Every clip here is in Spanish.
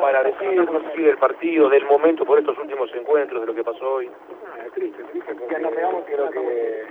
van a decir, no sé si del partido, del momento por estos últimos encuentros, de lo que pasó hoy. Triste, porque nos pegamos, creo que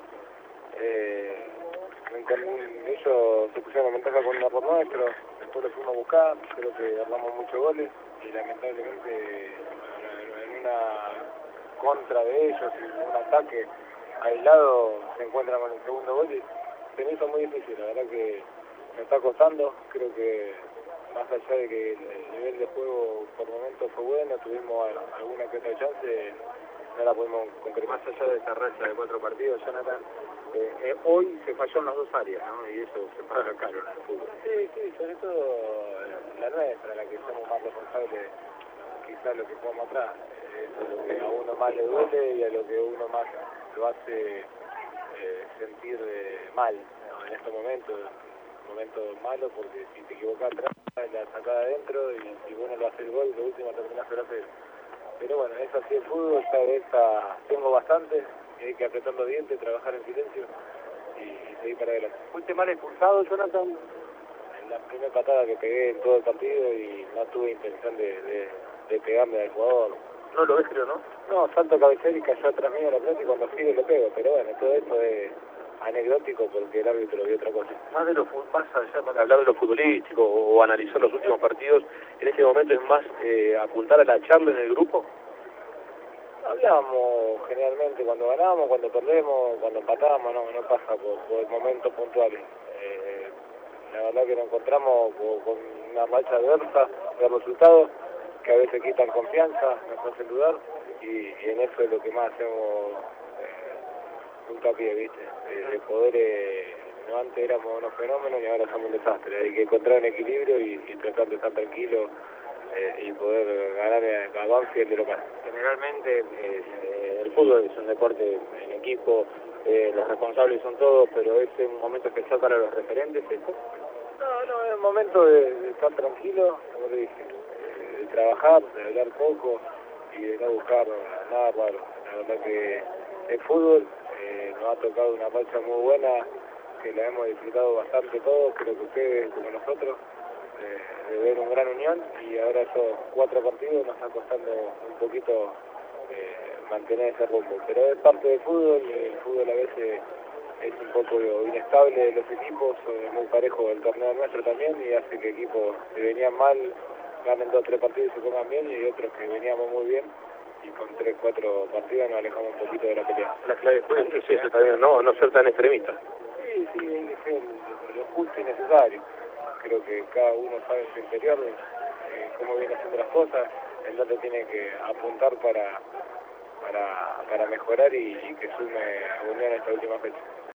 ellos se pusieron en ventaja con un error nuestro, después lo fuimos a buscar, creo que armamos muchos goles y lamentablemente en una contra de ellos y en un ataque aislado se encuentran con el segundo gol y se me hizo muy difícil, la verdad que me está costando, creo que más allá de que el nivel de juego por momentos fue bueno, tuvimos alguna que otra chance, no la pudimos concretar. Más allá de esa racha de 4 partidos, Jonathan, hoy se falló en las dos áreas, ¿no? Y eso se paga caro en el fútbol. Sí, sobre todo la nuestra, la que somos más responsables, quizás lo que jugamos atrás. Eso es lo que a uno más le duele y a lo que uno más lo hace sentir mal, ¿no? En estos momentos malos, porque si te equivocas atrás, la sacada adentro y si uno lo hace el gol, lo último terminás 0-0. Pero bueno, es así el fútbol, esta vez tengo bastante, y hay que apretar los dientes, trabajar en silencio y seguir para adelante. ¿Fuiste mal expulsado, Jonathan? En la primera patada que pegué en todo el partido y no tuve intención de pegarme al jugador. No lo ves, creo, ¿no? No, salto cabecera y cayó atrás mío la pelota y cuando sigue le pego, pero bueno, todo esto es anecdótico porque el árbitro vio otra cosa. Más allá para hablar de lo futbolístico o analizar los últimos partidos, en este momento es más apuntar a la charla en el grupo. Hablamos generalmente cuando ganamos, cuando perdemos, cuando empatamos, no pasa por momentos puntuales. La verdad que nos encontramos con una marcha adversa de resultados que a veces quitan confianza, nos hacen dudar y en eso es lo que más hacemos hincapié, ¿viste? De poder, no antes éramos unos fenómenos y ahora somos un desastre. Hay que encontrar un equilibrio y tratar de estar tranquilo y poder ganar a Banfield de local. Generalmente el fútbol es un deporte en equipo, los responsables son todos, pero es un momento especial para los referentes, ¿esto? No, es un momento de estar tranquilo, como te dije, de trabajar, de hablar poco y de no buscar nada raro. La verdad que el fútbol nos ha tocado una marcha muy buena, que la hemos disfrutado bastante todos, creo que ustedes como nosotros, de ver una gran unión y ahora esos 4 partidos nos está costando un poquito mantener ese rumbo, pero es parte del fútbol, el fútbol a veces es un poco inestable de los equipos, muy parejo el torneo nuestro también y hace que equipos que venían mal ganen 2 o 3 partidos y se pongan bien y otros que veníamos muy bien y con 3 o 4 partidos nos alejamos un poquito de la pelea. La clave fue eso también, no ser tan extremista. Sí, hay que ser lo justo y necesario. Creo que cada uno sabe en su interior cómo viene haciendo las cosas, en dónde tiene que apuntar para mejorar y que sume a Unión esta última fecha.